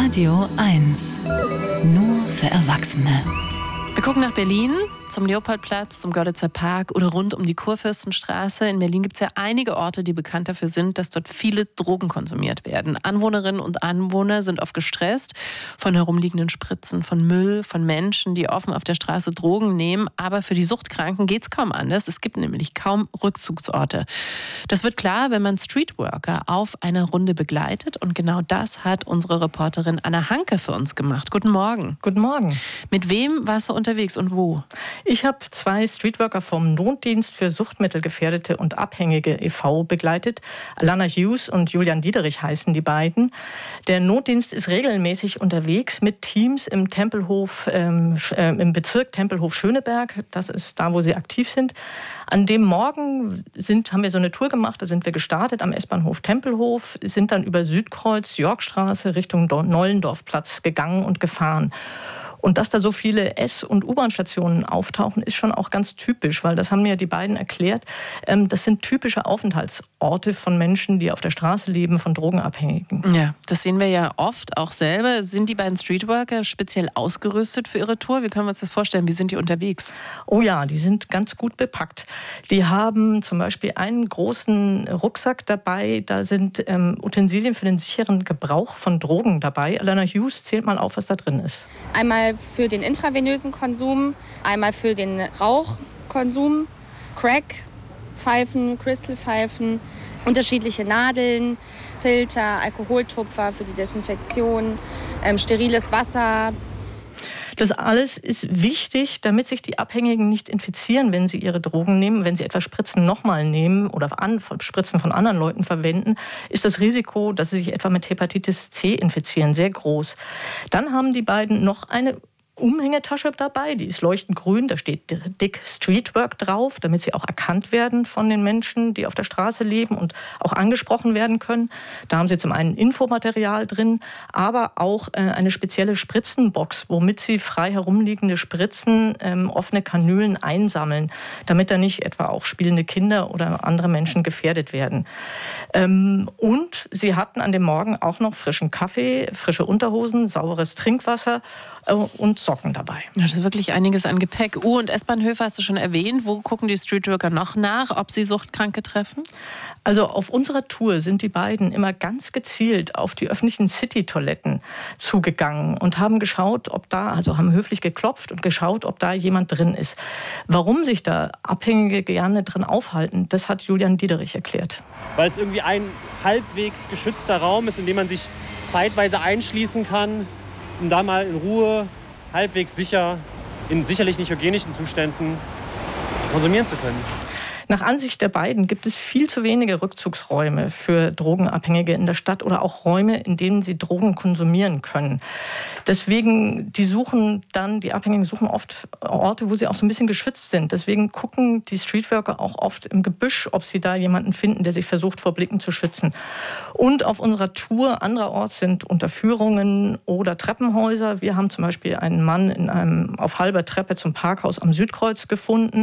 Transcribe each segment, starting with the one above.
Radio 1. Nur für Erwachsene. Wir gucken nach Berlin, zum Leopoldplatz, zum Görlitzer Park oder rund um die Kurfürstenstraße. In Berlin gibt es ja einige Orte, die bekannt dafür sind, dass dort viele Drogen konsumiert werden. Anwohnerinnen und Anwohner sind oft gestresst von herumliegenden Spritzen, von Müll, von Menschen, die offen auf der Straße Drogen nehmen. Aber für die Suchtkranken geht es kaum anders. Es gibt nämlich kaum Rückzugsorte. Das wird klar, wenn man Streetworker auf einer Runde begleitet. Und genau das hat unsere Reporterin Anna Hanke für uns gemacht. Guten Morgen. Guten Morgen. Mit wem warst du unterwegs und wo? Ich habe 2 Streetworker vom Notdienst für Suchtmittelgefährdete und Abhängige e.V. begleitet. Alana Hughes und Julian Diederich heißen die beiden. Der Notdienst ist regelmäßig unterwegs mit Teams im Tempelhof, im Bezirk Tempelhof-Schöneberg. Das ist da, wo sie aktiv sind. An dem Morgen haben wir so eine Tour gemacht. Da sind wir gestartet am S-Bahnhof Tempelhof, sind dann über Südkreuz, Yorkstraße Richtung Nollendorfplatz gegangen und gefahren. Und dass da so viele S- und U-Bahn-Stationen auftauchen, ist schon auch ganz typisch, weil das haben mir die beiden erklärt. Das sind typische Aufenthaltsorte von Menschen, die auf der Straße leben, von Drogenabhängigen. Ja, das sehen wir ja oft auch selber. Sind die beiden Streetworker speziell ausgerüstet für ihre Tour? Wie können wir uns das vorstellen? Wie sind die unterwegs? Oh ja, die sind ganz gut bepackt. Die haben zum Beispiel einen großen Rucksack dabei. Da sind Utensilien für den sicheren Gebrauch von Drogen dabei. Alana Hughes zählt mal auf, was da drin ist. Einmal für den intravenösen Konsum, einmal für den Rauchkonsum, Crack, Pfeifen, Crystal-Pfeifen, unterschiedliche Nadeln, Filter, Alkoholtupfer für die Desinfektion, steriles Wasser. Das alles ist wichtig, damit sich die Abhängigen nicht infizieren, wenn sie ihre Drogen nehmen. Wenn sie etwa Spritzen nochmal nehmen oder Spritzen von anderen Leuten verwenden, ist das Risiko, dass sie sich etwa mit Hepatitis C infizieren, sehr groß. Dann haben die beiden noch eine Umhängetasche dabei, die ist leuchtend grün, da steht dick Streetwork drauf, damit sie auch erkannt werden von den Menschen, die auf der Straße leben und auch angesprochen werden können. Da haben sie zum einen Infomaterial drin, aber auch eine spezielle Spritzenbox, womit sie frei herumliegende Spritzen, offene Kanülen einsammeln, damit da nicht etwa auch spielende Kinder oder andere Menschen gefährdet werden. Und sie hatten an dem Morgen auch noch frischen Kaffee, frische Unterhosen, saures Trinkwasser und Socken dabei. Das ist wirklich einiges an Gepäck. U- und S-Bahnhöfe hast du schon erwähnt. Wo gucken die Streetworker noch nach, ob sie Suchtkranke treffen? Also auf unserer Tour sind die beiden immer ganz gezielt auf die öffentlichen City-Toiletten zugegangen und haben geschaut, haben höflich geklopft und geschaut, ob da jemand drin ist. Warum sich da Abhängige gerne drin aufhalten, das hat Julian Diederich erklärt. Weil es irgendwie ein halbwegs geschützter Raum ist, in dem man sich zeitweise einschließen kann, um da mal in Ruhe, halbwegs sicher, in sicherlich nicht hygienischen Zuständen konsumieren zu können. Nach Ansicht der beiden gibt es viel zu wenige Rückzugsräume für Drogenabhängige in der Stadt oder auch Räume, in denen sie Drogen konsumieren können. Deswegen, die Abhängigen suchen oft Orte, wo sie auch so ein bisschen geschützt sind. Deswegen gucken die Streetworker auch oft im Gebüsch, ob sie da jemanden finden, der sich versucht, vor Blicken zu schützen. Und auf unserer Tour andererorts sind Unterführungen oder Treppenhäuser. Wir haben zum Beispiel einen Mann auf halber Treppe zum Parkhaus am Südkreuz gefunden.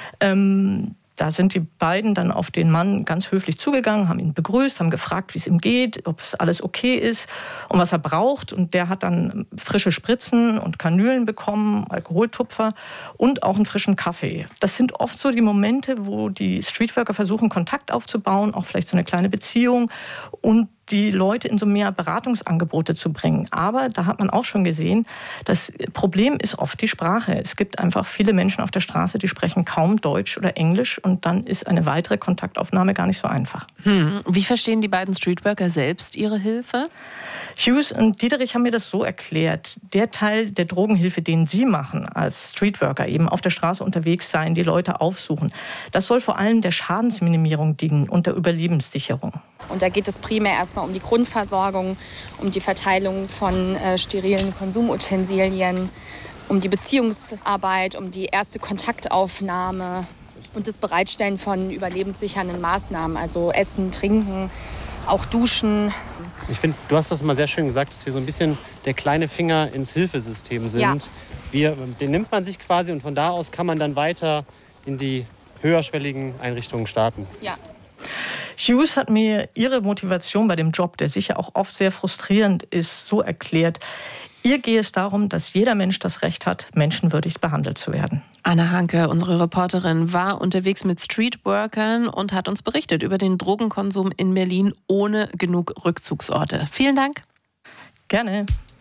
Da sind die beiden dann auf den Mann ganz höflich zugegangen, haben ihn begrüßt, haben gefragt, wie es ihm geht, ob es alles okay ist und was er braucht. Und der hat dann frische Spritzen und Kanülen bekommen, Alkoholtupfer und auch einen frischen Kaffee. Das sind oft so die Momente, wo die Streetworker versuchen, Kontakt aufzubauen, auch vielleicht so eine kleine Beziehung und die Leute in so mehr Beratungsangebote zu bringen. Aber da hat man auch schon gesehen, das Problem ist oft die Sprache. Es gibt einfach viele Menschen auf der Straße, die sprechen kaum Deutsch oder Englisch und dann ist eine weitere Kontaktaufnahme gar nicht so einfach. Wie verstehen die beiden Streetworker selbst ihre Hilfe? Hughes und Diederich haben mir das so erklärt. Der Teil der Drogenhilfe, den sie machen als Streetworker, eben auf der Straße unterwegs sein, die Leute aufsuchen, das soll vor allem der Schadensminimierung dienen und der Überlebenssicherung. Und da geht es primär erstmal um die Grundversorgung, um die Verteilung von sterilen Konsumutensilien, um die Beziehungsarbeit, um die erste Kontaktaufnahme und das Bereitstellen von überlebenssichernden Maßnahmen, also Essen, Trinken, auch Duschen. Ich finde, du hast das mal sehr schön gesagt, dass wir so ein bisschen der kleine Finger ins Hilfesystem sind. Ja. Den nimmt man sich quasi und von da aus kann man dann weiter in die höherschwelligen Einrichtungen starten. Ja. Hughes hat mir ihre Motivation bei dem Job, der sicher auch oft sehr frustrierend ist, so erklärt: Ihr gehe es darum, dass jeder Mensch das Recht hat, menschenwürdig behandelt zu werden. Anna Hanke, unsere Reporterin, war unterwegs mit Streetworkern und hat uns berichtet über den Drogenkonsum in Berlin ohne genug Rückzugsorte. Vielen Dank. Gerne.